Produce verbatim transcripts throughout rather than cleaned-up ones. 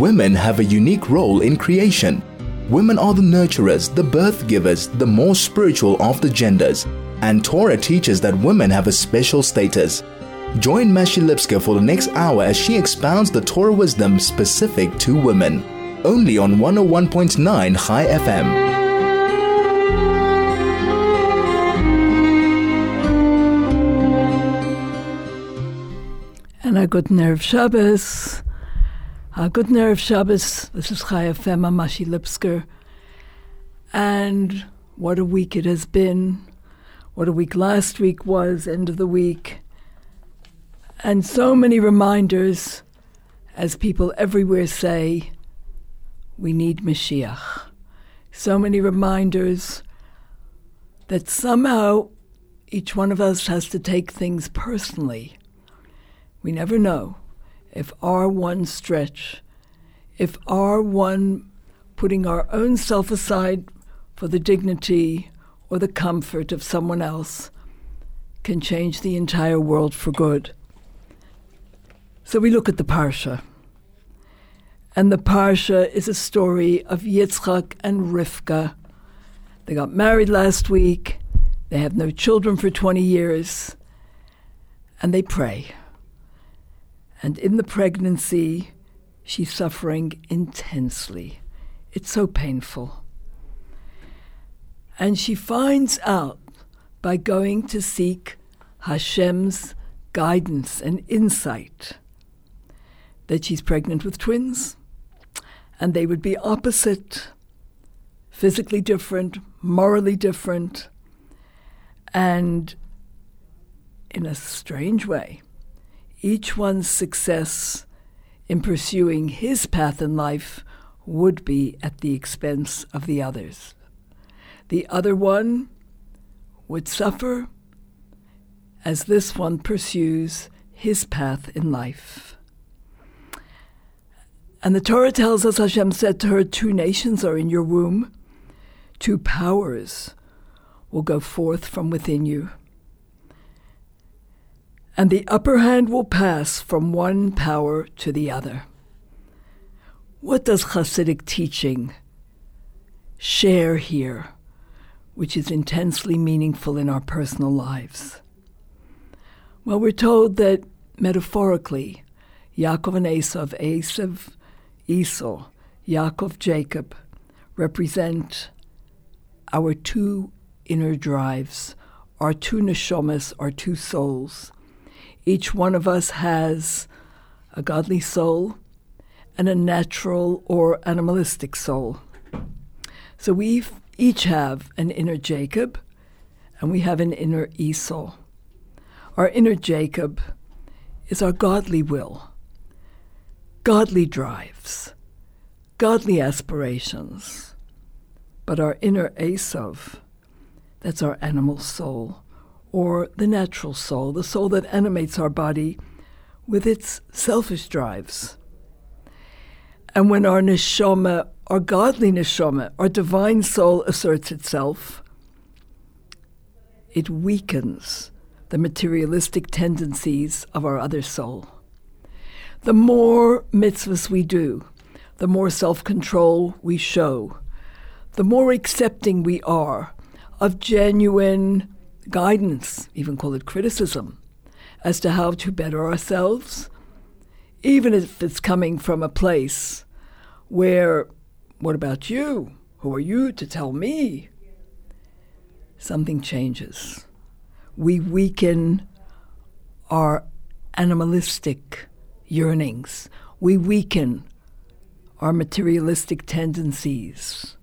women have a unique role in creation. Women are the nurturers, the birth givers, the more spiritual of the genders, and Torah teaches that women have a special status. Join Mashi Lipsker for the next hour as she expounds the Torah wisdom specific to women. Only on one oh one point nine Chai F M. And a good nerve Shabbos. A good nerve Shabbos. This is Chai F M, I'm Mashi Lipsker. And what a week it has been. What a week last week was, end of the week. And so many reminders, as people everywhere say, we need Mashiach. So many reminders that somehow each one of us has to take things personally. We never know if our one stretch, if our one putting our own self aside for the dignity or the comfort of someone else can change the entire world for good. So we look at the Parsha. And the Parsha is a story of Yitzchak and Rivka. They got married last week. They have no children for twenty years. And they pray. And in the pregnancy, she's suffering intensely. It's so painful. And she finds out by going to seek Hashem's guidance and insight that she's pregnant with twins, and they would be opposite, physically different, morally different, and in a strange way, each one's success in pursuing his path in life would be at the expense of the others. The other one would suffer as this one pursues his path in life. And the Torah tells us, Hashem said to her, two nations are in your womb, two powers will go forth from within you. And the upper hand will pass from one power to the other. What does Hasidic teaching share here, which is intensely meaningful in our personal lives? Well, we're told that metaphorically, Yaakov and Esav, Esav, Esau, Yaakov, Jacob, represent our two inner drives, our two neshomas, our two souls. Each one of us has a godly soul and a natural or animalistic soul. So we each have an inner Jacob and we have an inner Esau. Our inner Jacob is our godly will, godly drives, godly aspirations. But our inner Esav, that's our animal soul, or the natural soul, the soul that animates our body with its selfish drives. And when our neshama, our godly neshama, our divine soul asserts itself, it weakens the materialistic tendencies of our other soul. The more mitzvahs we do, the more self-control we show, the more accepting we are of genuine guidance, even call it criticism, as to how to better ourselves, even if it's coming from a place where, what about you? Who are you to tell me? Something changes. We weaken our animalistic yearnings. We weaken our materialistic tendencies.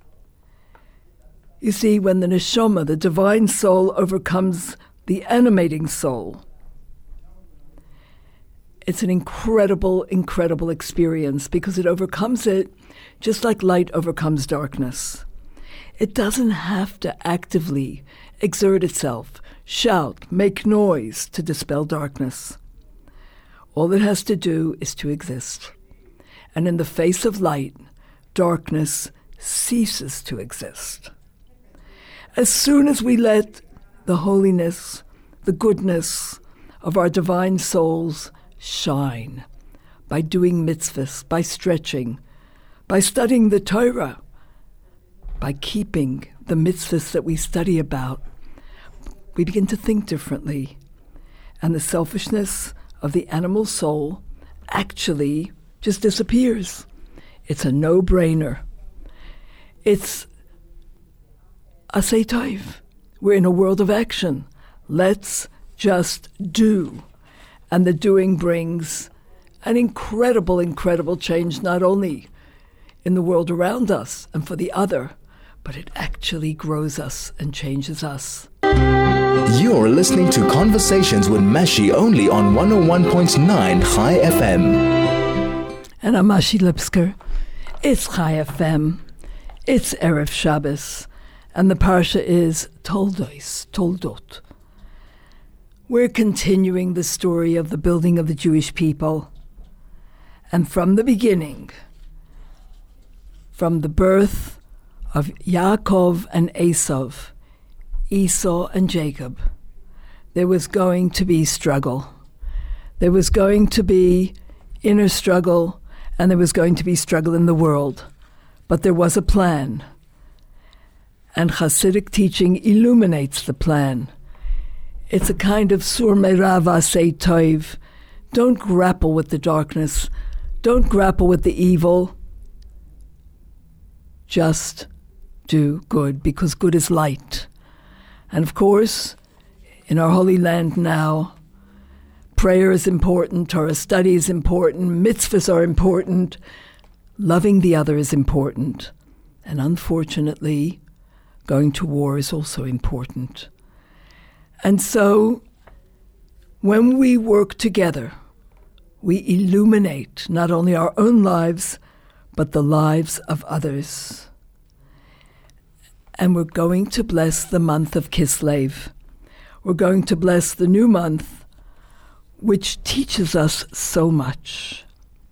You see, when the neshama, the divine soul, overcomes the animating soul, it's an incredible, incredible experience because it overcomes it just like light overcomes darkness. It doesn't have to actively exert itself, shout, make noise to dispel darkness. All it has to do is to exist. And in the face of light, darkness ceases to exist. As soon as we let the holiness, the goodness of our divine souls shine, by doing mitzvahs, by stretching, by studying the Torah, by keeping the mitzvahs that we study about, we begin to think differently. And the selfishness of the animal soul actually just disappears. It's a no-brainer. It's asay tov. We're in a world of action. Let's just do. And the doing brings an incredible, incredible change, not only in the world around us and for the other, but it actually grows us and changes us. You're listening to Conversations with Mashi only on one oh one point nine Chai F M. And I'm Mashi Lipsker. It's Chai F M. It's Erev Shabbos. And the parsha is Toldos, Toldot. We're continuing the story of the building of the Jewish people. And from the beginning, from the birth of Yaakov and Esav, Esau and Jacob, there was going to be struggle. There was going to be inner struggle, and there was going to be struggle in the world. But there was a plan. And Hasidic teaching illuminates the plan. It's a kind of sur meirav asay tov. Don't grapple with the darkness. Don't grapple with the evil. Just do good, because good is light. And of course, in our Holy Land now, prayer is important, Torah study is important, mitzvahs are important, loving the other is important. And unfortunately, going to war is also important. And so, when we work together, we illuminate not only our own lives, but the lives of others. And we're going to bless the month of Kislev. We're going to bless the new month, which teaches us so much.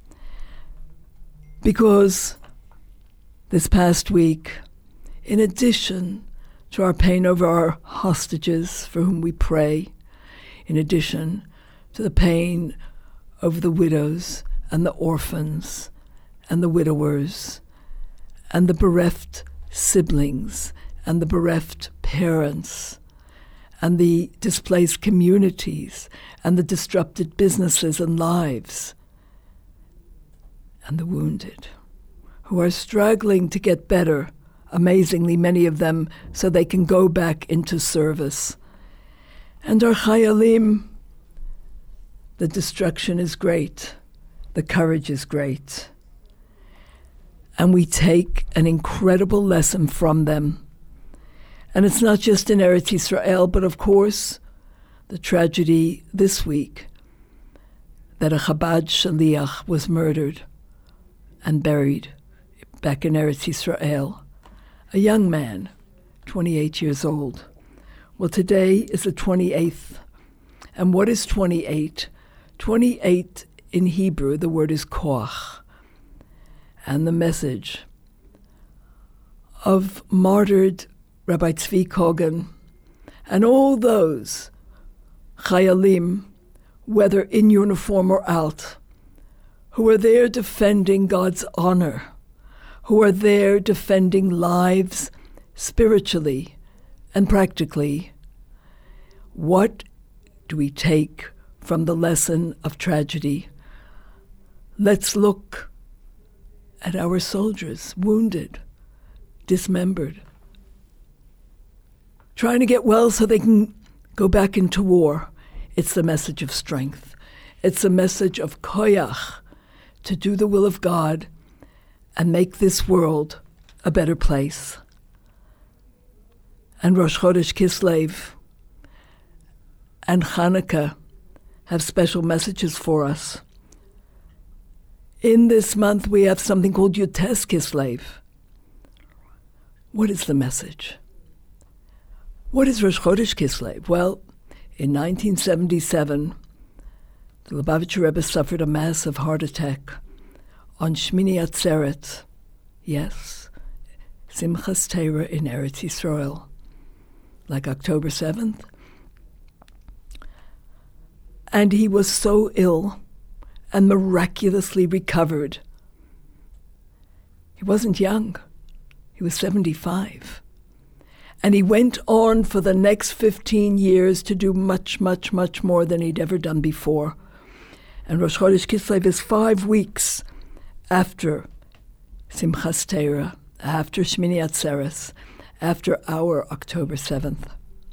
Because this past week, in addition to our pain over our hostages for whom we pray, in addition to the pain over the widows and the orphans and the widowers and the bereft siblings and the bereft parents and the displaced communities and the disrupted businesses and lives and the wounded who are struggling to get better, amazingly many of them, so they can go back into service. And our chayalim, the destruction is great, the courage is great. And we take an incredible lesson from them. And it's not just in Eretz Yisrael, but of course, the tragedy this week that a Chabad Shaliach was murdered and buried back in Eretz Yisrael. A young man, twenty-eight years old. Well, today is the twenty-eighth. And what is twenty-eight? twenty-eight in Hebrew, the word is koach. And the message of martyred Rabbi Tzvi Kogan and all those chayalim, whether in uniform or out, who are there defending God's honor, who are there defending lives spiritually and practically. What do we take from the lesson of tragedy? Let's look at our soldiers, wounded, dismembered, trying to get well so they can go back into war. It's the message of strength. It's a message of koyach, to do the will of God and make this world a better place. And Rosh Chodesh Kislev and Hanukkah have special messages for us. In this month, we have something called Yutes Kislev. What is the message? What is Rosh Chodesh Kislev? Well, in nineteen seventy-seven, the Lubavitcher Rebbe suffered a massive heart attack on Shmini Atzeret. Yes, Simchas Torah in Eretz Yisrael, like October seventh. And he was so ill and miraculously recovered. He wasn't young. He was seventy-five. And he went on for the next fifteen years to do much, much, much more than he'd ever done before. And Rosh Chodesh Kislev is five weeks after Simchas Torah, after Shmini Atzeres, after our October seventh.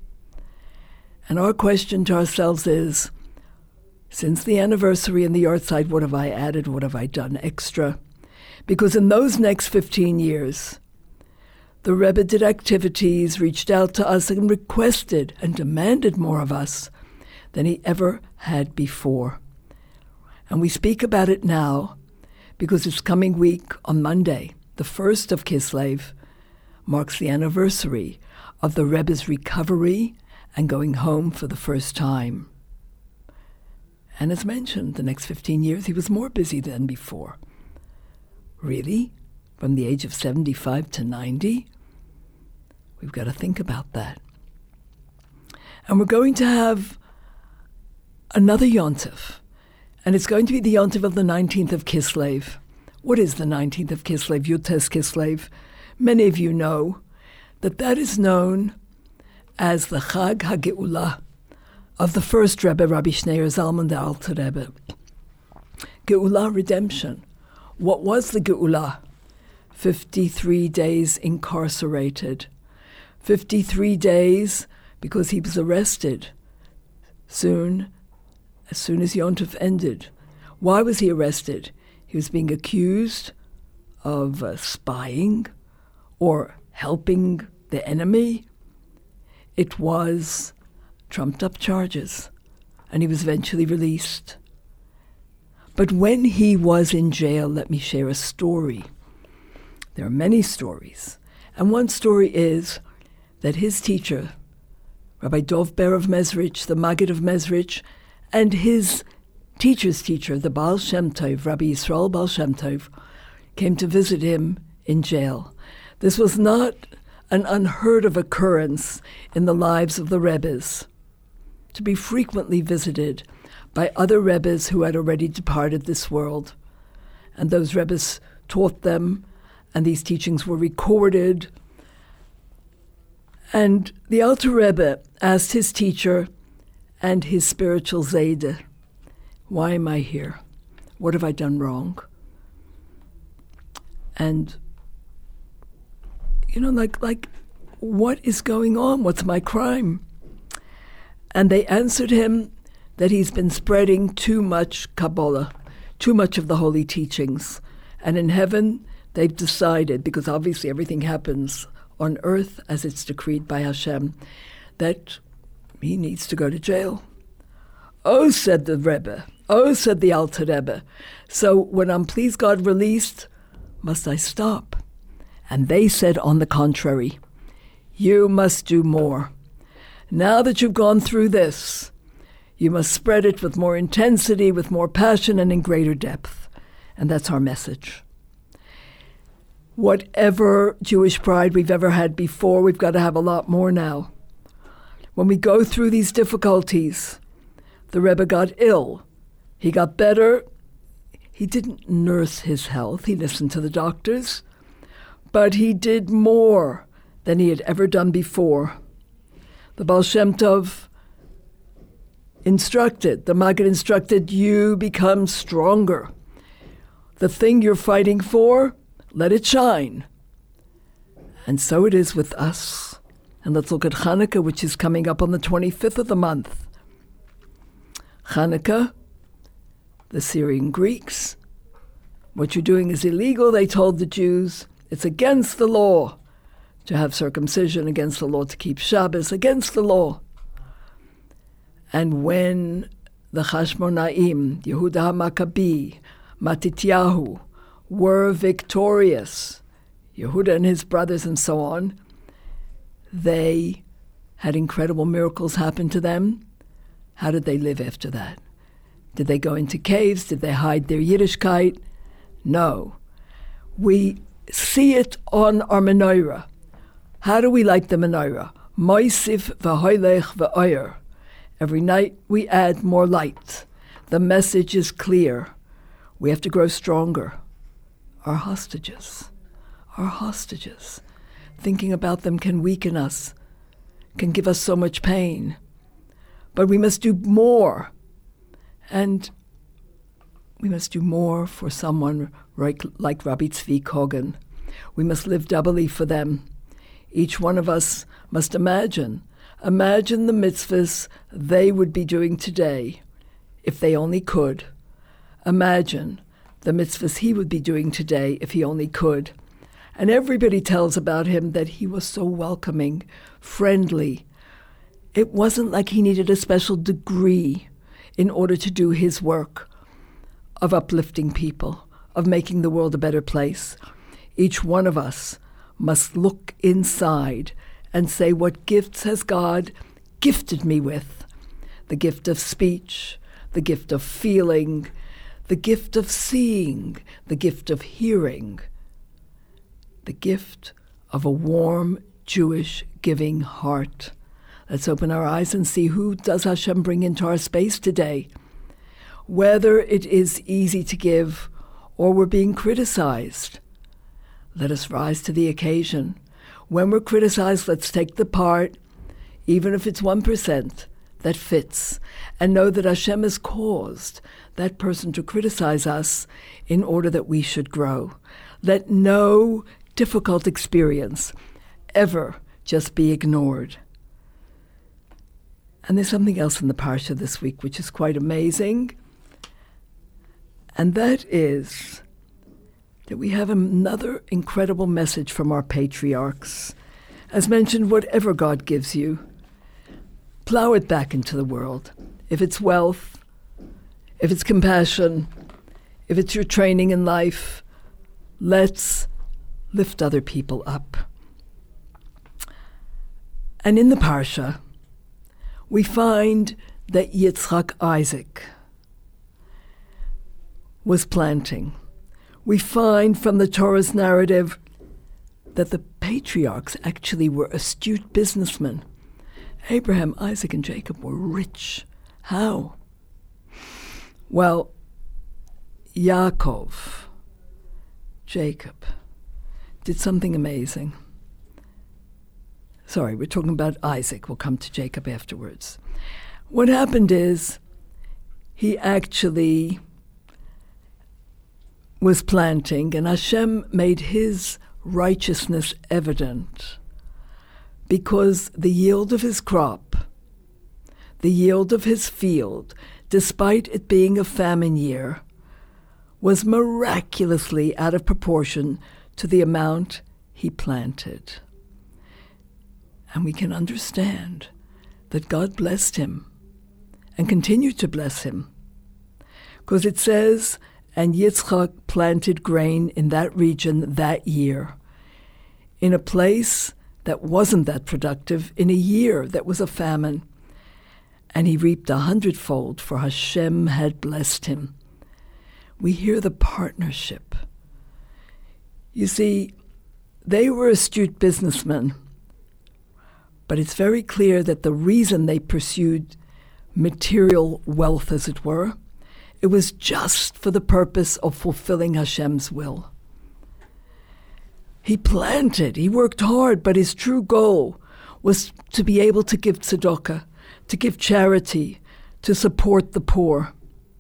And our question to ourselves is, since the anniversary and the yahrzeit, what have I added, what have I done extra? Because in those next fifteen years, the Rebbe did activities, reached out to us and requested and demanded more of us than he ever had before. And we speak about it now because this coming week on Monday, the first of Kislev, marks the anniversary of the Rebbe's recovery and going home for the first time. And as mentioned, the next fifteen years he was more busy than before. Really? From the age of seventy-five to ninety? We've got to think about that. And we're going to have another Yontif. And it's going to be the Yontif of the nineteenth of Kislev. What is the nineteenth of Kislev, Yutes Kislev? Many of you know that that is known as the Chag HaGeulah of the first Rebbe, Rabbi Schneur Zalman, the Alter Rebbe. Geulah, redemption. What was the Geulah? fifty-three days incarcerated. fifty-three days because he was arrested soon, as soon as Yontif ended. Why was he arrested? He was being accused of uh, spying or helping the enemy. It was trumped-up charges, and he was eventually released. But when he was in jail, let me share a story. There are many stories, and one story is that his teacher, Rabbi Dov Ber of Mezrich, the Maggid of Mezrich, and his teacher's teacher, the Baal Shem Tov, Rabbi Yisrael Baal Shem Tov, came to visit him in jail. This was not an unheard of occurrence in the lives of the Rebbes, to be frequently visited by other Rebbes who had already departed this world. And those Rebbes taught them, and these teachings were recorded. And the Alter Rebbe asked his teacher and his spiritual Zayde, why am I here? What have I done wrong? And, you know, like, like, what is going on? What's my crime? And they answered him that he's been spreading too much Kabbalah, too much of the holy teachings. And in heaven, they've decided, because obviously everything happens on earth as it's decreed by Hashem, that he needs to go to jail. Oh, said the Rebbe. Oh, said the Alter Rebbe. So when I'm, please God, released, must I stop? And they said, on the contrary, you must do more. Now that you've gone through this, you must spread it with more intensity, with more passion, and in greater depth. And that's our message. Whatever Jewish pride we've ever had before, we've got to have a lot more now. When we go through these difficulties, the Rebbe got ill. He got better. He didn't nurse his health. He listened to the doctors. But he did more than he had ever done before. The Baal Shem Tov instructed, the Maggid instructed, you become stronger. The thing you're fighting for, let it shine. And so it is with us. And let's look at Hanukkah, which is coming up on the twenty-fifth of the month. Hanukkah, the Syrian Greeks, what you're doing is illegal, they told the Jews. It's against the law to have circumcision, against the law to keep Shabbos, against the law. And when the Chashmonaim, Yehuda HaMaccabi, Matityahu, were victorious, Yehuda and his brothers and so on, they had incredible miracles happen to them. How did they live after that? Did they go into caves? Did they hide their Yiddishkeit? No. We see it on our menorah. How do we light the menorah? Moisif v'hoylech v'oyer. Every night we add more light. The message is clear. we have to grow stronger. Our hostages, our hostages. Thinking about them can weaken us, can give us so much pain. But we must do more. And we must do more for someone like, like Rabbi Tzvi Kogan. We must live doubly for them. Each one of us must imagine, imagine the mitzvahs they would be doing today, if they only could. Imagine the mitzvahs he would be doing today, if he only could. And everybody tells about him that he was so welcoming, friendly. It wasn't like he needed a special degree in order to do his work of uplifting people, of making the world a better place. Each one of us must look inside and say, what gifts has God gifted me with? The gift of speech, the gift of feeling, the gift of seeing, the gift of hearing, the gift of a warm Jewish giving heart. Let's open our eyes and see who does Hashem bring into our space today. Whether it is easy to give or we're being criticized, let us rise to the occasion. When we're criticized, let's take the part, even if it's one percent, that fits, and know that Hashem has caused that person to criticize us in order that we should grow. Let no difficult experience ever just be ignored. And there's something else in the Parsha this week which is quite amazing, and that is that we have another incredible message from our patriarchs. As mentioned, whatever God gives you, plow it back into the world. If it's wealth, if it's compassion, if it's your training in life, let's lift other people up. And in the Parsha, we find that Yitzchak Isaac was planting. We find from the Torah's narrative that the patriarchs actually were astute businessmen. Abraham, Isaac, and Jacob were rich. How? Well, Yaakov, Jacob, did something amazing. Sorry, we're talking about Isaac. We'll come to Jacob afterwards. What happened is he actually was planting, and Hashem made his righteousness evident because the yield of his crop, the yield of his field, despite it being a famine year, was miraculously out of proportion to the amount he planted. And we can understand that God blessed him and continued to bless him, because it says, and Yitzchak planted grain in that region that year, in a place that wasn't that productive, in a year that was a famine. And he reaped a hundredfold, for Hashem had blessed him. We hear the partnership. You see, they were astute businessmen, but it's very clear that the reason they pursued material wealth, as it were, it was just for the purpose of fulfilling Hashem's will. He planted, he worked hard, but his true goal was to be able to give tzedakah, to give charity, to support the poor.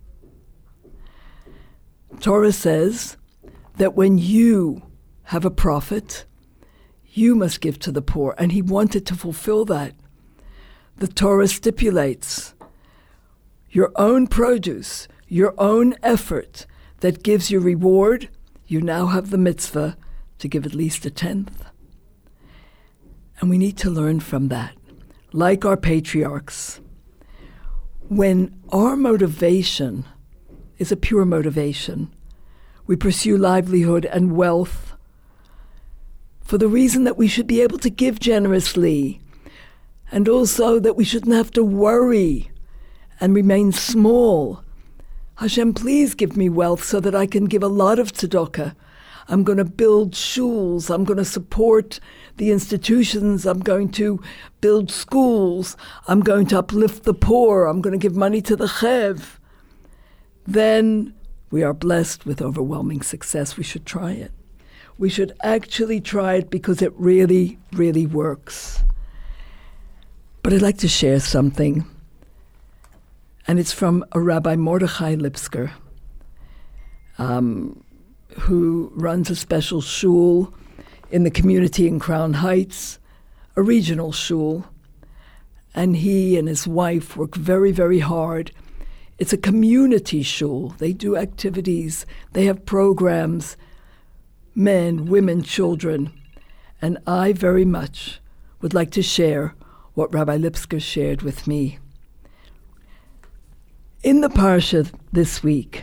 Torah says that when you have a profit, you must give to the poor, and he wanted to fulfill that. The Torah stipulates your own produce, your own effort that gives you reward, you now have the mitzvah to give at least a tenth. And we need to learn from that. Like our patriarchs, when our motivation is a pure motivation, we pursue livelihood and wealth for the reason that we should be able to give generously, and also that we shouldn't have to worry and remain small. Hashem, please give me wealth so that I can give a lot of tzedakah. I'm going to build shuls. I'm going to support the institutions. I'm going to build schools. I'm going to uplift the poor. I'm going to give money to the chev. Then we are blessed with overwhelming success. We should try it. We should actually try it because it really, really works. But I'd like to share something, and it's from a Rabbi Mordechai Lipsker, um, who runs a special shul in the community in Crown Heights, a regional shul, and he and his wife work very, very hard. It's a community shul. They do activities. They have programs, men, women, children. And I very much would like to share what Rabbi Lipsker shared with me. In the parsha this week,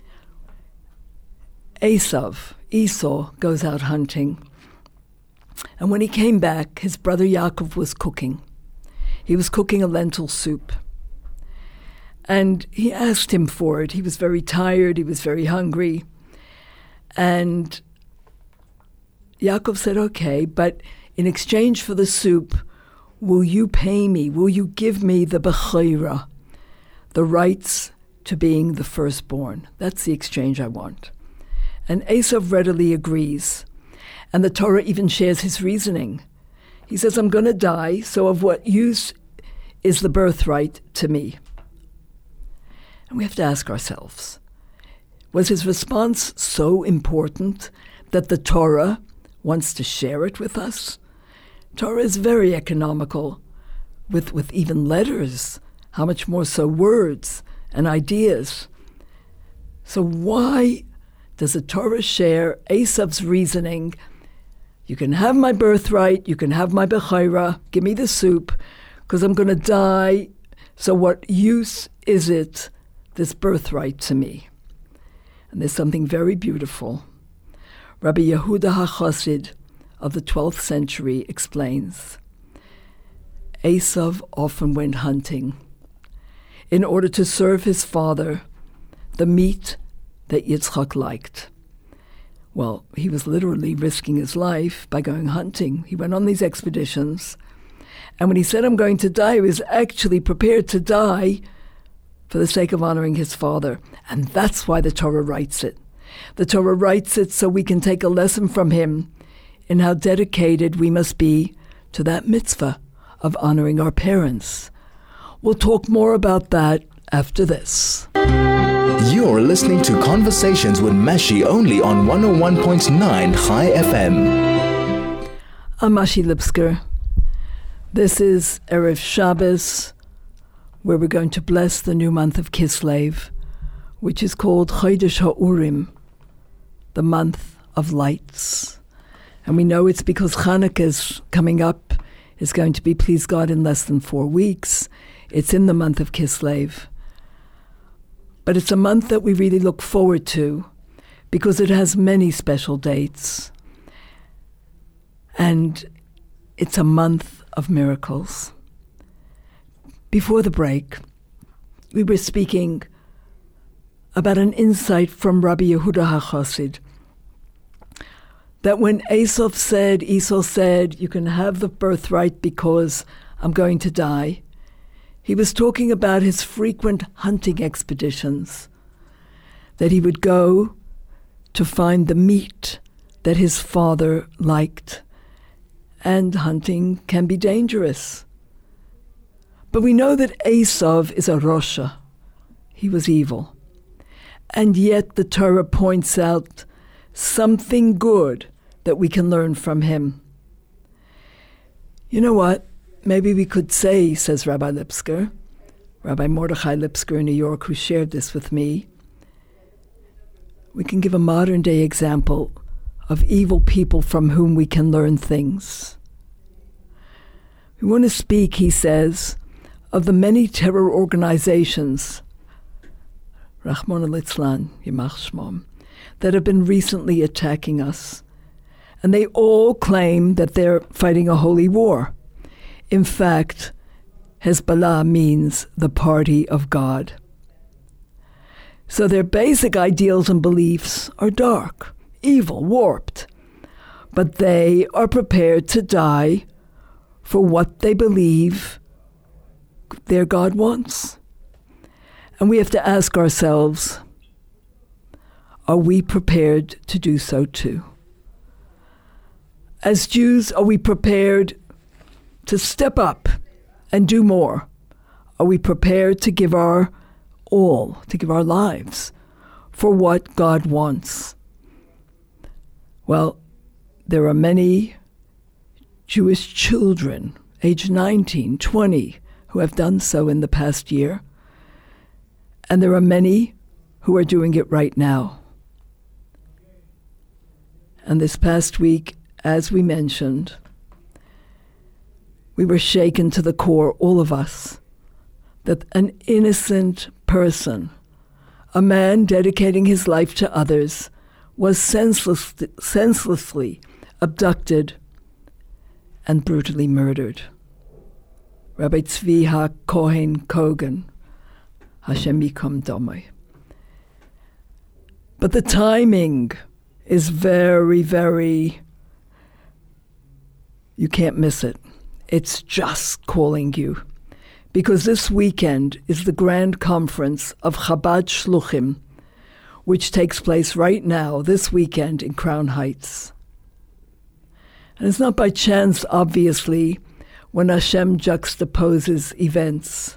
Esav, Esau, goes out hunting. And when he came back, his brother Yaakov was cooking. He was cooking a lentil soup. And he asked him for it. He was very tired. He was very hungry. And Yaakov said, okay, but in exchange for the soup, will you pay me? Will you give me the bechira, the rights to being the firstborn? That's the exchange I want. And Esav readily agrees. And the Torah even shares his reasoning. He says, I'm going to die, so of what use is the birthright to me? And we have to ask ourselves, was his response so important that the Torah wants to share it with us? Torah is very economical with, with even letters, how much more so words and ideas. So why does the Torah share Esav's reasoning? You can have my birthright, you can have my bechira, give me the soup, because I'm going to die, so what use is it, this birthright to me? And there's something very beautiful. Rabbi Yehuda HaChassid of the twelfth century explains, Esav often went hunting in order to serve his father the meat that Yitzchak liked. Well, he was literally risking his life by going hunting. He went on these expeditions. And when he said, I'm going to die, he was actually prepared to die for the sake of honoring his father. And that's why the Torah writes it. The Torah writes it so we can take a lesson from him in how dedicated we must be to that mitzvah of honoring our parents. We'll talk more about that after this. You're listening to Conversations with Mashi only on one oh one point nine Chai F M. I'm Mashi Lipsker. This is Erev Shabbos, where we're going to bless the new month of Kislev, which is called Chodesh HaUrim, the month of lights. And we know it's because Chanukah is coming up, is going to be, please God, in less than four weeks. It's in the month of Kislev. But it's a month that we really look forward to because it has many special dates. And it's a month of miracles. Before the break, we were speaking about an insight from Rabbi Yehuda HaChassid, that when Esau said, Esau said, you can have the birthright because I'm going to die, he was talking about his frequent hunting expeditions, that he would go to find the meat that his father liked. And hunting can be dangerous. But we know that Esav is a Rosha. He was evil. And yet the Torah points out something good that we can learn from him. You know what? Maybe we could say, says Rabbi Lipsker, Rabbi Mordechai Lipsker in New York, who shared this with me, we can give a modern-day example of evil people from whom we can learn things. We want to speak, he says, of the many terror organizations, Rachmana litzlan, Yimach Shmom, that have been recently attacking us. And they all claim that they're fighting a holy war. In fact, Hezbollah means the party of God. So their basic ideals and beliefs are dark, evil, warped. But they are prepared to die for what they believe their God wants. And we have to ask ourselves, are we prepared to do so too? As Jews, are we prepared to step up and do more? Are we prepared to give our all, to give our lives for what God wants? Well, there are many Jewish children, aged nineteen, twenty, who have done so in the past year. And there are many who are doing it right now. And this past week, as we mentioned, we were shaken to the core, all of us, that an innocent person, a man dedicating his life to others, was senseless, senselessly abducted and brutally murdered. Rabbi Tzvi HaKohen Kogan, Hashem Yikom Domai. But the timing is very, very, you can't miss it. It's just calling you. Because this weekend is the grand conference of Chabad Shluchim, which takes place right now, this weekend, in Crown Heights. And it's not by chance, obviously, when Hashem juxtaposes events.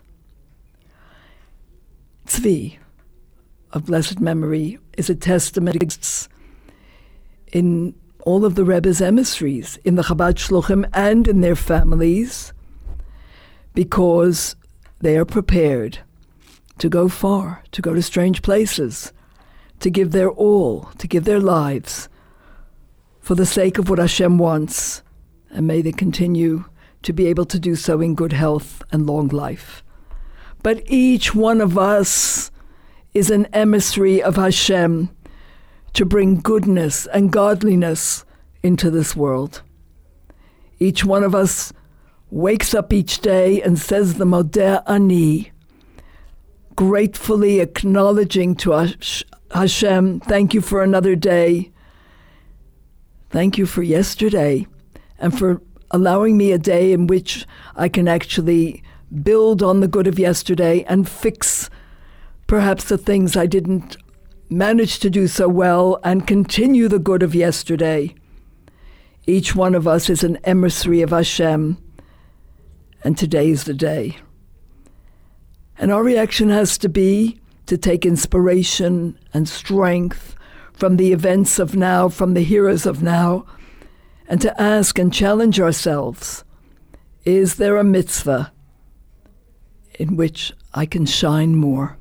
Tzvi, of blessed memory, is a testament in all of the Rebbe's emissaries, in the Chabad Shluchim and in their families, because they are prepared to go far, to go to strange places, to give their all, to give their lives for the sake of what Hashem wants, and may they continue to be able to do so in good health and long life. But each one of us is an emissary of Hashem to bring goodness and godliness into this world. Each one of us wakes up each day and says the Modeh Ani, gratefully acknowledging to Hashem, thank you for another day. Thank you for yesterday and for allowing me a day in which I can actually build on the good of yesterday and fix perhaps the things I didn't manage to do so well and continue the good of yesterday. Each one of us is an emissary of Hashem, and today is the day. And our reaction has to be to take inspiration and strength from the events of now, from the heroes of now, and to ask and challenge ourselves, is there a mitzvah in which I can shine more?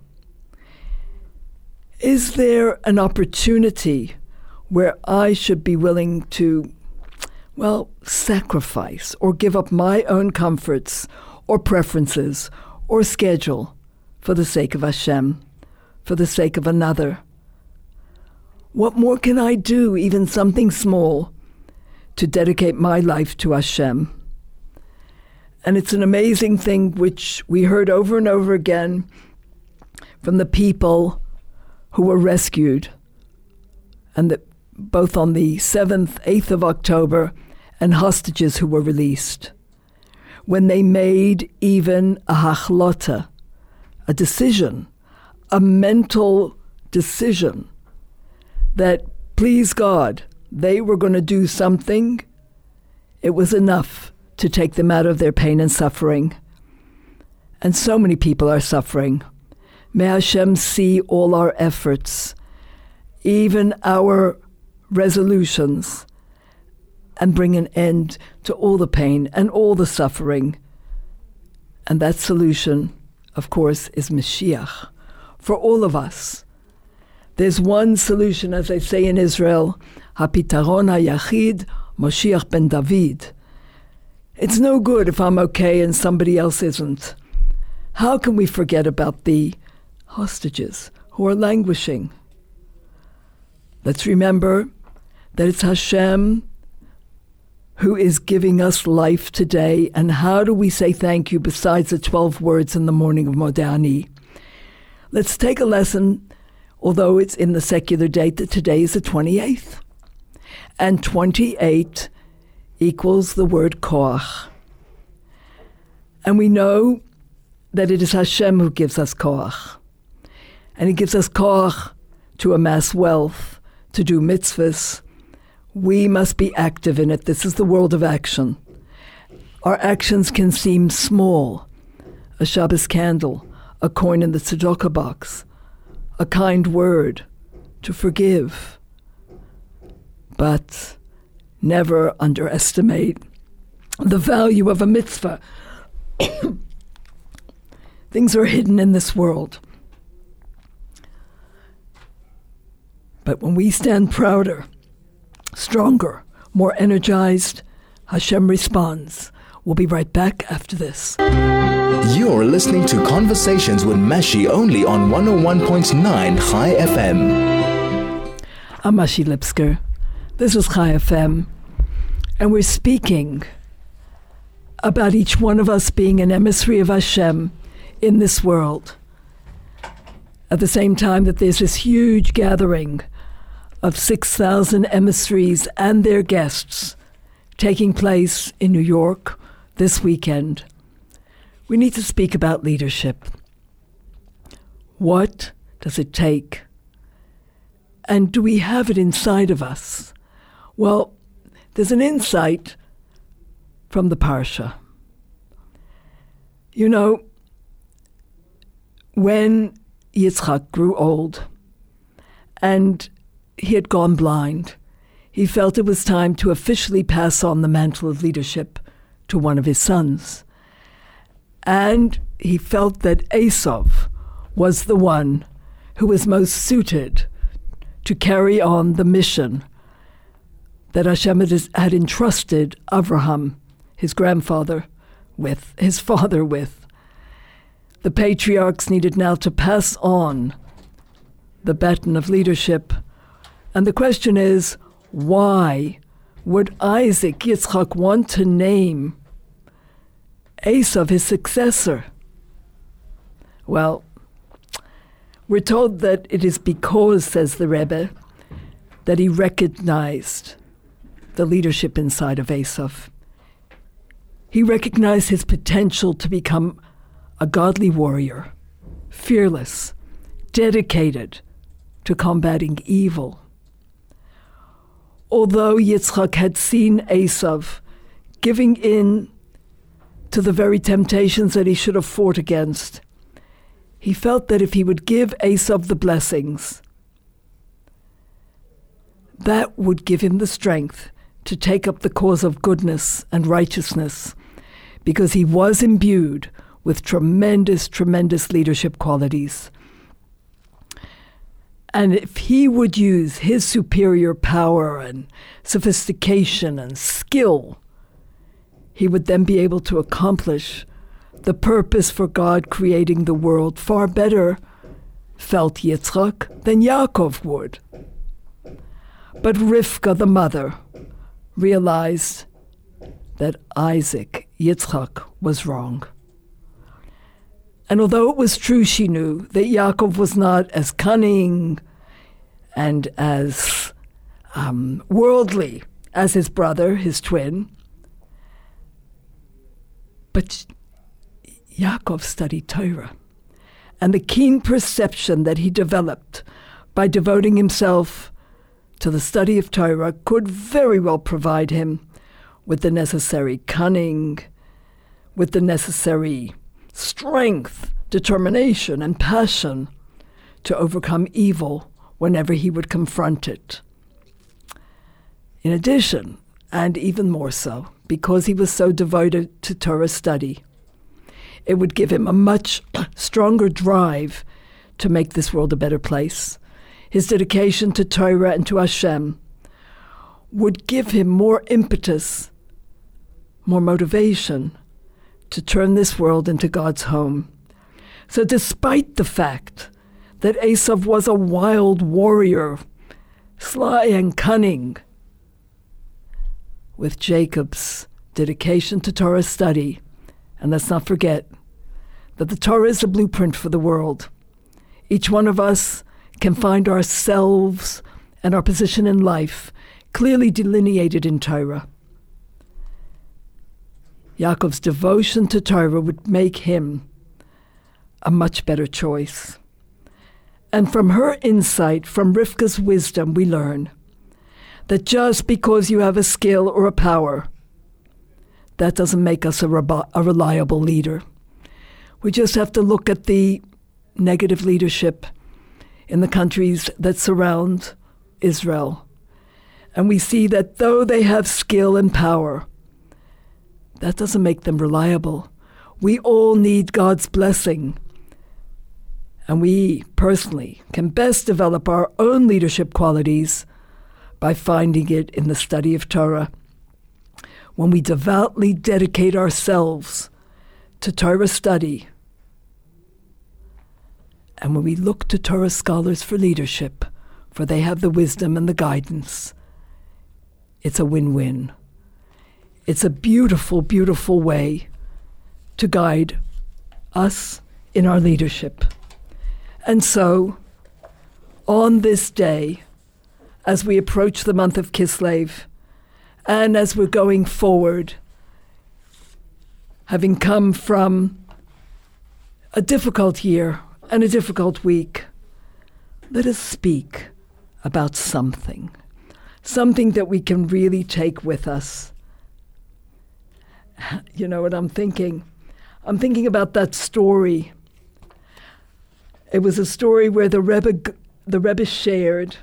Is there an opportunity where I should be willing to, well, sacrifice or give up my own comforts or preferences or schedule for the sake of Hashem, for the sake of another? What more can I do, even something small, to dedicate my life to Hashem? And it's an amazing thing which we heard over and over again from the people who were rescued, and that both on the seventh, eighth of October, and hostages who were released, when they made even a hachlota, a decision, a mental decision, that, please God, they were going to do something, it was enough to take them out of their pain and suffering. And so many people are suffering. May Hashem see all our efforts, even our resolutions, and bring an end to all the pain and all the suffering. And that solution, of course, is Mashiach for all of us. There's one solution, as they say in Israel, Hapitaron HaYachid, Moshiach ben David. It's no good if I'm okay and somebody else isn't. How can we forget about the hostages who are languishing? Let's remember that it's Hashem who is giving us life today. And how do we say thank you besides the twelve words in the morning of Modeh Ani? Let's take a lesson, although it's in the secular date, that today is the twenty-eighth. And twenty-eight equals the word koach. And we know that it is Hashem who gives us koach. And He gives us koach to amass wealth, to do mitzvahs. We must be active in it. This is the world of action. Our actions can seem small. A Shabbos candle, a coin in the tzedakah box, a kind word, to forgive. But never underestimate the value of a mitzvah. Things are hidden in this world. But when we stand prouder, stronger, more energized, Hashem responds. We'll be right back after this. You're listening to Conversations with Mashi only on one oh one point nine Chai F M. I'm Mashi Lipsker. This is Chai F M. And we're speaking about each one of us being an emissary of Hashem in this world. At the same time that there's this huge gathering of six thousand emissaries and their guests taking place in New York this weekend, we need to speak about leadership. What does it take? And do we have it inside of us? Well, there's an insight from the Parsha. You know, when Yitzchak grew old and he had gone blind, he felt it was time to officially pass on the mantle of leadership to one of his sons. And he felt that Esav was the one who was most suited to carry on the mission that Hashem had entrusted Avraham, his grandfather, with, his father with. The patriarchs needed now to pass on the baton of leadership. And the question is, why would Isaac, Yitzchak, want to name Esav his successor? Well, we're told that it is because, says the Rebbe, that he recognized the leadership inside of Esav. He recognized his potential to become a godly warrior, fearless, dedicated to combating evil. Although Yitzchak had seen Esav giving in to the very temptations that he should have fought against, he felt that if he would give Esav the blessings, that would give him the strength to take up the cause of goodness and righteousness, because he was imbued with tremendous, tremendous leadership qualities. And if he would use his superior power and sophistication and skill, he would then be able to accomplish the purpose for God creating the world far better, felt Yitzchak, than Yaakov would. But Rivka, the mother, realized that Isaac, Yitzchak, was wrong. And although it was true, she knew that Yaakov was not as cunning and as um, worldly as his brother, his twin. But Yaakov studied Torah, and the keen perception that he developed by devoting himself to the study of Torah could very well provide him with the necessary cunning, with the necessary strength, determination, and passion to overcome evil whenever he would confront it. In addition, and even more so, because he was so devoted to Torah study, it would give him a much stronger drive to make this world a better place. His dedication to Torah and to Hashem would give him more impetus, more motivation to turn this world into God's home. So despite the fact that Esav was a wild warrior, sly and cunning, with Jacob's dedication to Torah study, and let's not forget that the Torah is a blueprint for the world. Each one of us can find ourselves and our position in life clearly delineated in Torah. Yaakov's devotion to Torah would make him a much better choice. And from her insight, from Rivka's wisdom, we learn that just because you have a skill or a power, that doesn't make us a, re- a reliable leader. We just have to look at the negative leadership in the countries that surround Israel. And we see that though they have skill and power, that doesn't make them reliable. We all need God's blessing. And we personally can best develop our own leadership qualities by finding it in the study of Torah. When we devoutly dedicate ourselves to Torah study, and when we look to Torah scholars for leadership, for they have the wisdom and the guidance, it's a win-win. It's a beautiful, beautiful way to guide us in our leadership. And so, on this day, as we approach the month of Kislev, and as we're going forward, having come from a difficult year and a difficult week, let us speak about something, something that we can really take with us. You know what I'm thinking? I'm thinking about that story. It was a story where the Rebbe, the Rebbe shared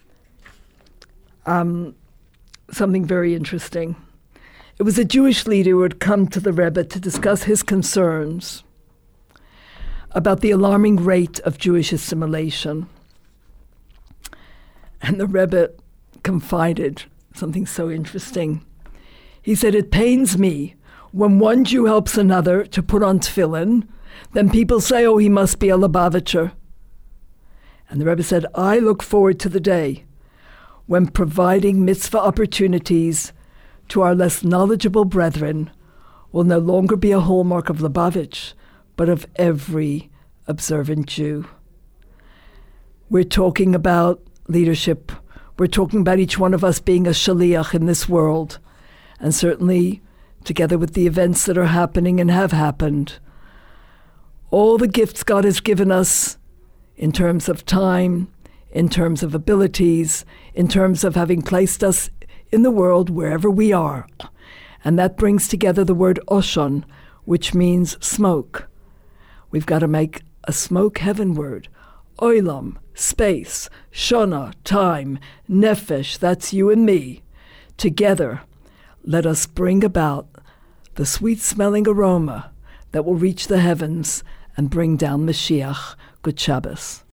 um, something very interesting. It was a Jewish leader who had come to the Rebbe to discuss his concerns about the alarming rate of Jewish assimilation. And the Rebbe confided something so interesting. He said, "It pains me when one Jew helps another to put on tefillin, then people say, oh, he must be a Lubavitcher." And the Rebbe said, "I look forward to the day when providing mitzvah opportunities to our less knowledgeable brethren will no longer be a hallmark of Lubavitch, but of every observant Jew." We're talking about leadership. We're talking about each one of us being a shaliach in this world. And certainly, together with the events that are happening and have happened, all the gifts God has given us in terms of time, in terms of abilities, in terms of having placed us in the world wherever we are. And that brings together the word oshon, which means smoke. We've got to make a smoke heavenward. Olam, space, shona, time, nefesh, that's you and me. Together, let us bring about the sweet-smelling aroma that will reach the heavens and bring down Mashiach. Good Shabbos.